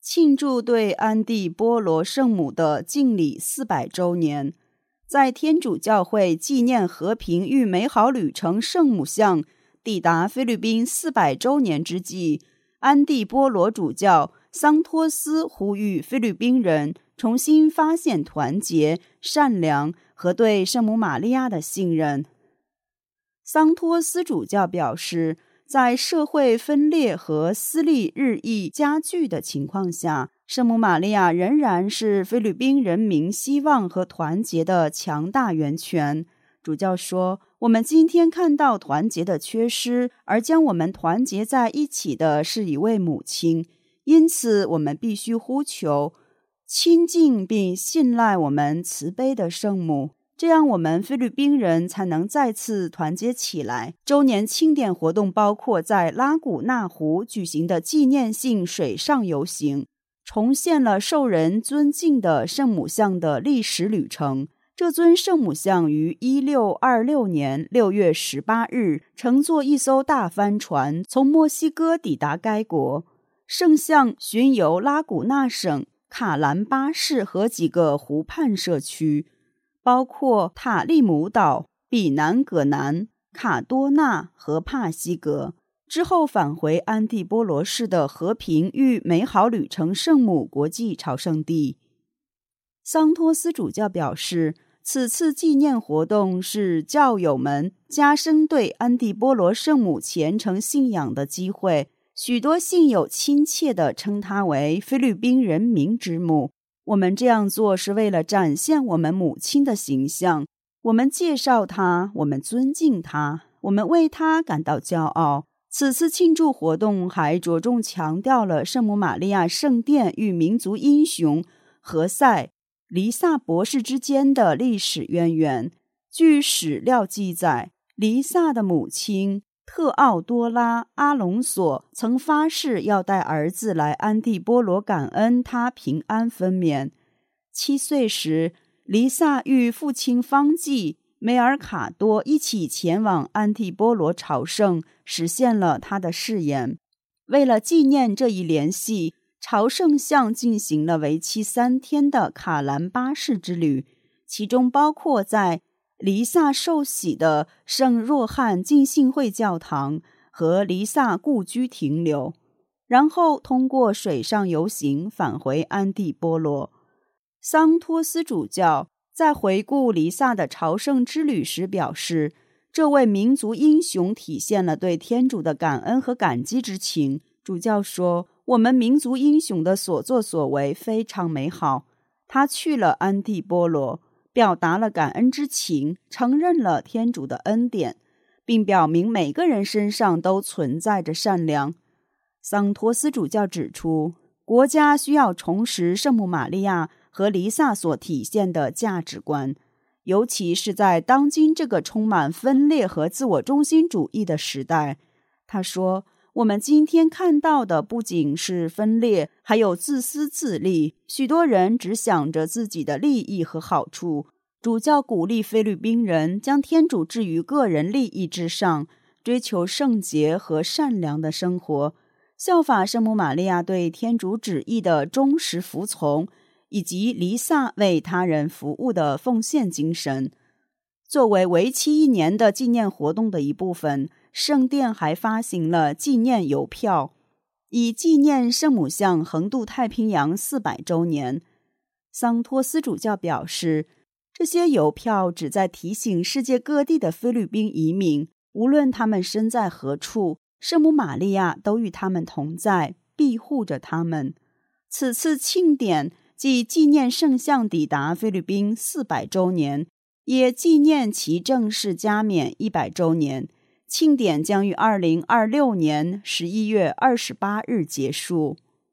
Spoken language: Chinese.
庆祝对安蒂波罗圣母的敬礼400周年。在天主教会纪念和平与美好旅程圣母像抵达菲律宾400周年之际，安蒂波罗主教桑托斯呼吁菲律宾人重新发现团结、善良和对圣母玛利亚的信任。桑托斯主教表示，在社会分裂和私利日益加剧的情况下，圣母玛利亚仍然是菲律宾人民希望和团结的强大源泉。主教说，我们今天看到团结的缺失，而将我们团结在一起的是一位母亲，因此我们必须呼求亲近并信赖我们慈悲的圣母，这样我们菲律宾人才能再次团结起来。周年庆典活动包括在拉古纳湖举行的纪念性水上游行，重现了受人尊敬的圣母像的历史旅程。这尊圣母像于1626年6月18日乘坐一艘大帆船从墨西哥抵达该国。圣像巡游拉古纳省卡兰巴市和几个湖畔社区，包括塔利姆岛、比南葛南、卡多纳和帕西格，之后返回安蒂波罗市的和平与美好旅程圣母国际朝圣地。桑托斯主教表示，此次纪念活动是教友们加深对安蒂波罗圣母虔诚信仰的机会，许多信友亲切地称她为菲律宾人民之母。我们这样做是为了展现我们母亲的形象，我们介绍她，我们尊敬她，我们为她感到骄傲。此次庆祝活动还着重强调了圣母玛利亚圣殿与民族英雄何塞·黎萨博士之间的历史渊源。据史料记载，黎萨的母亲特奥多拉·阿隆索曾发誓要带儿子来安蒂波罗感恩他平安分娩。7岁时，黎萨与父亲方济、梅尔卡多一起前往安蒂波罗朝圣，实现了他的誓言。为了纪念这一联系，朝圣向进行了为期3天的卡兰巴市之旅，其中包括在黎萨受洗的圣若翰浸信会教堂和黎萨故居停留，然后通过水上游行返回安蒂波罗。桑托斯主教在回顾黎萨的朝圣之旅时表示，这位民族英雄体现了对天主的感恩和感激之情。主教说，我们民族英雄的所作所为非常美好。他去了安蒂波罗，表达了感恩之情，承认了天主的恩典，并表明每个人身上都存在着善良。桑托斯主教指出，国家需要重拾圣母玛利亚和黎萨所体现的价值观，尤其是在当今这个充满分裂和自我中心主义的时代。他说，我们今天看到的不仅是分裂，还有自私自利，许多人只想着自己的利益和好处。主教鼓励菲律宾人将天主置于个人利益之上，追求圣洁和善良的生活，效法圣母玛利亚对天主旨意的忠实服从，以及黎萨为他人服务的奉献精神。作为为期1年的纪念活动的一部分，圣殿还发行了纪念邮票，以纪念圣母像横渡太平洋400周年。桑托斯主教表示，这些邮票旨在提醒世界各地的菲律宾移民，无论他们身在何处，圣母玛利亚都与他们同在，庇护着他们。此次庆典既纪念圣像抵达菲律宾400周年，也纪念其正式加冕100周年。庆典将于2026年11月28日结束。